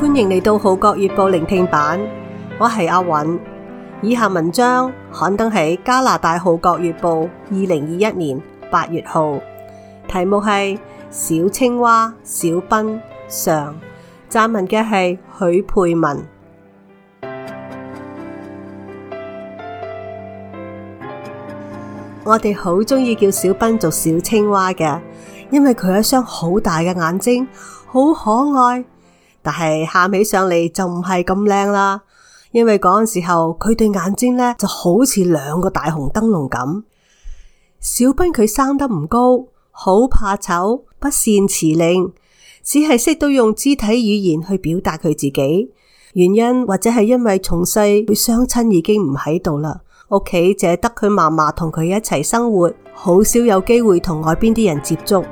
歡迎嚟到《號角月報》聆聽版，我係阿韻。以下文章刊登喺加拿大《號角月報》2021年8月號，題目係小青蛙小賓上，撰文嘅係許佩文。我哋好鍾意叫小賓做小青蛙嘅，因為佢有一雙好大嘅眼睛，好可愛。但係喊起上嚟就唔係咁靚啦，因為嗰陣時候佢對眼睛呢就好似兩個大紅燈籠咁。小賓佢生得唔高，好怕醜，不善辭令，只係識到用肢體語言去表達佢自己。原因或者係因為從細佢雙親已經唔喺度啦，屋企淨係得佢嫲嫲同佢一齊生活，好少有機會同外邊啲人接觸。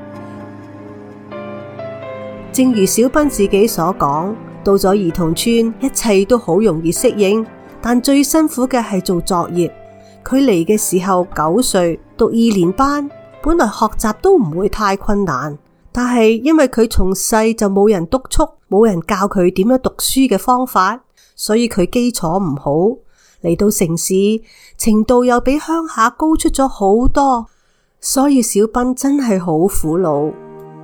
正如小賓自己所講，到咗兒童村，一切都好容易適應，但最辛苦嘅係做作業。佢嚟嘅時候9歲，讀2年班，本來學習都唔會太困難，但係因為佢從細就冇人督促，冇人教佢點樣讀書嘅方法，所以佢基礎唔好。嚟到城市，程度又比鄉下高出咗好多，所以小賓真係好苦惱。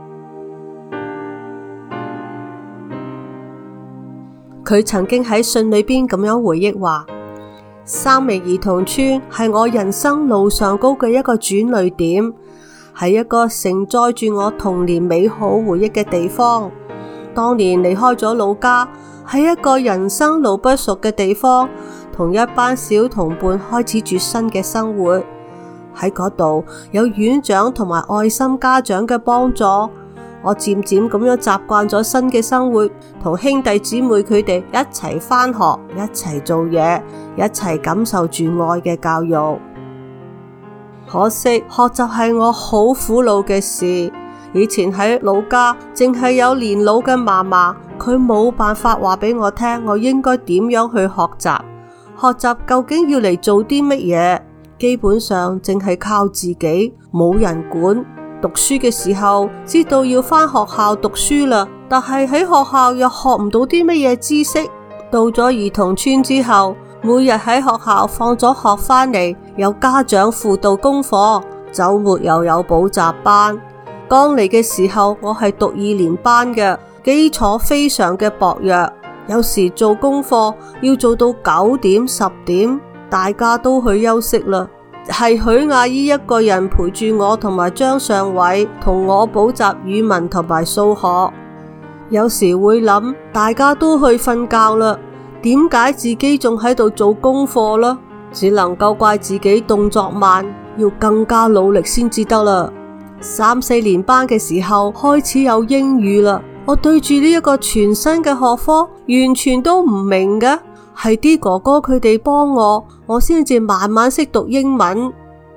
佢曾經喺信裏邊咁樣回憶話，3明兒童村係我人生路上高嘅一個轉捩點，係一個承載住我童年美好回憶嘅地方。當年離開咗老家，喺一個人生路不熟嘅地方，同一班小同伴開始住新嘅生活。喺嗰度有院長同埋愛心家長嘅幫助，我漸漸咁樣習慣咗新嘅生活，同兄弟姊妹佢哋一齊返學，一齊做嘢，一齊感受住愛嘅教育。可惜學習係我好苦惱嘅事。以前喺老家淨係有年老嘅嫲嫲，佢冇辦法話俾我聽我應該點樣去學習。學習究竟要嚟做啲乜嘢？基本上淨係靠自己，冇人管。讀書嘅時候知道要返學校讀書啦，但係喺學校又學唔到啲乜嘢知識。到咗兒童村之後，每日喺學校放咗學返嚟，有家長輔導功課，週末又有補習班。剛嚟嘅時候，我係讀2年班嘅，基礎非常嘅薄弱，有時做功課要做到9點10點，大家都去休息啦。係許阿姨一個人陪住我同埋張上偉同我補習語文同埋數學。有時會諗，大家都去瞓覺啦，點解自己仲喺度做功課呢？只能夠怪自己動作慢，要更加努力先至得啦。3、4年班嘅時候開始有英語啦，我對住呢一個全新嘅學科完全都唔明嘅。係啲哥哥佢哋幫我先至慢慢識讀英文。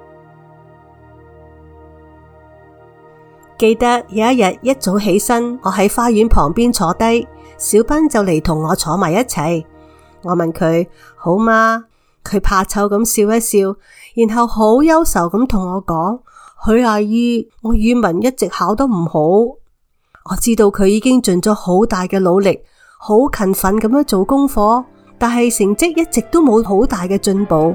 記得有一日一早起身，我喺花園旁邊坐低，小賓就嚟同我坐埋一齊。我問佢好嗎？佢怕醜咁笑一笑，然後好憂愁咁同我講，許阿姨，我語文一直考得唔好。我知道佢已經盡咗好大嘅努力，好勤奮咁樣做功課，但係成績一直都冇好大嘅進步。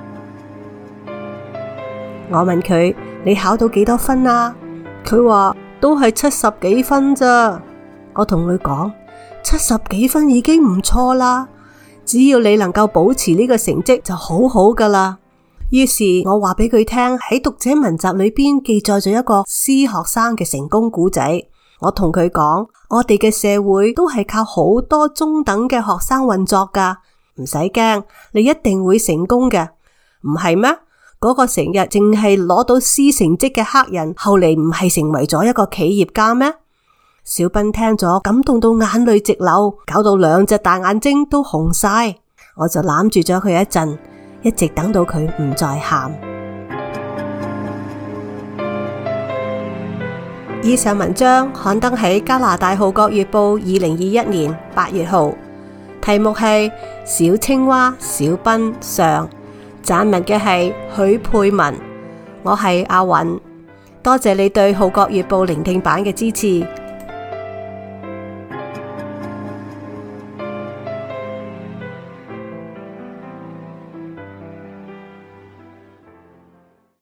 我問佢，你考到幾多分啊？佢話都係70幾分咋。我同佢講，70幾分已經唔錯啦，只要你能夠保持呢個成績就好好噶啦。於是我話俾佢聽，喺讀者文集裏邊記載咗一個 C 學生嘅成功故仔。我同佢講，我哋嘅社會都係靠好多中等嘅學生運作噶，唔使驚，你一定會成功嘅。唔係咩？嗰個成日淨係攞到 C 成績嘅黑人，後嚟唔係成為咗一個企業家咩？小賓聽咗感動到眼淚直流，搞到2隻大眼睛都紅晒。我就攬住咗佢一陣，一直等到佢唔再喊。以上文章刊登喺加拿大《號角月報》2021年8月號，題目係小青蛙小賓上，撰文嘅係許佩文。我係阿韻，多謝你對《號角月報》聆聽版嘅支持。